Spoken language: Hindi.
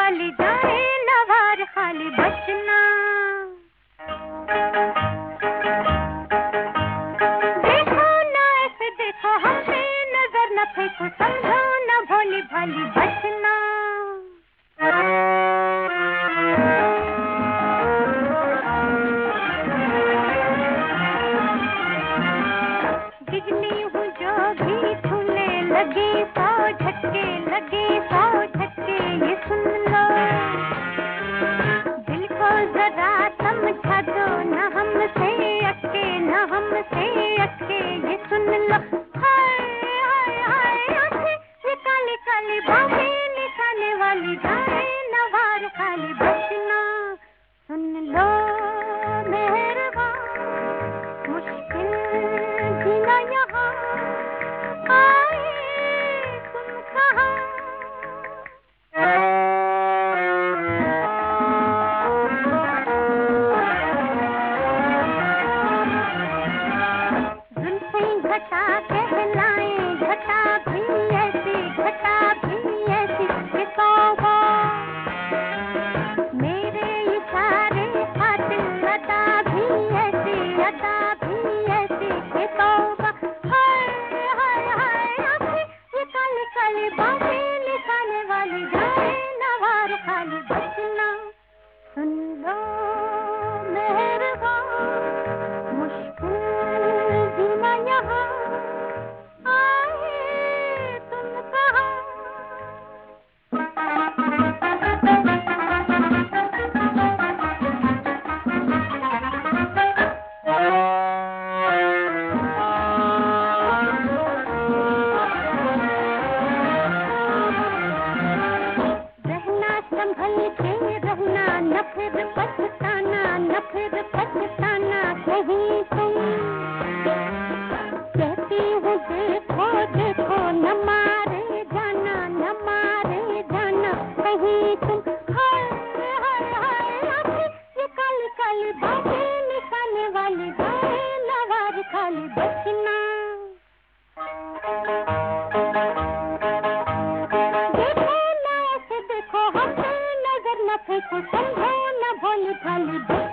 वाली जाए नवार खाली बचना। देखो ना ऐसे देखो हम पे नजर न फेंको, समझो न भोली भाली बचना। बिजली हूँ जो भी छूने लगे, 100 झटके लगे 100 झटके, ये सुन लो। दिल को जरा समझा दो, न हमसे अटके न हमसे अटके, ये सुन लो। हाय हाय हाय आंखें ये काली काली बाहें निशाने वाली जाए नवार खाली बचना। सुन लो मेहरबान मुश्किल जीना यहाँ, आए तुम कहाँ। जुल्फें घटा कहलाए, घटा भी ऐसी घटा भी ऐसी, ये तौबा मेरे इशारे खातिर अदा भी ऐसी अदा भी ऐसी, ये तौबा। हाय हाय हाय आंखें ये काली काली बाहें निशाने वाली जाए नवार खाली बचना। सुन लो मेहरबान मुश्किल जीना यहाँ, आए तुम कहाँ। रहना संभल के रहना, न फिर पछताना न फिर पछताना कहीं तुम। कहती हूँ देखो देखो न मारे जाना न मारे जाना कहीं तुम। हाय हाय हाय आंखें ये काली काली बाहें निशाने वाली जाए नवार खाली बचना। देखो ना ऐसे देखो हम पे नजर न फेंको, समझो न भोली भाली बचना।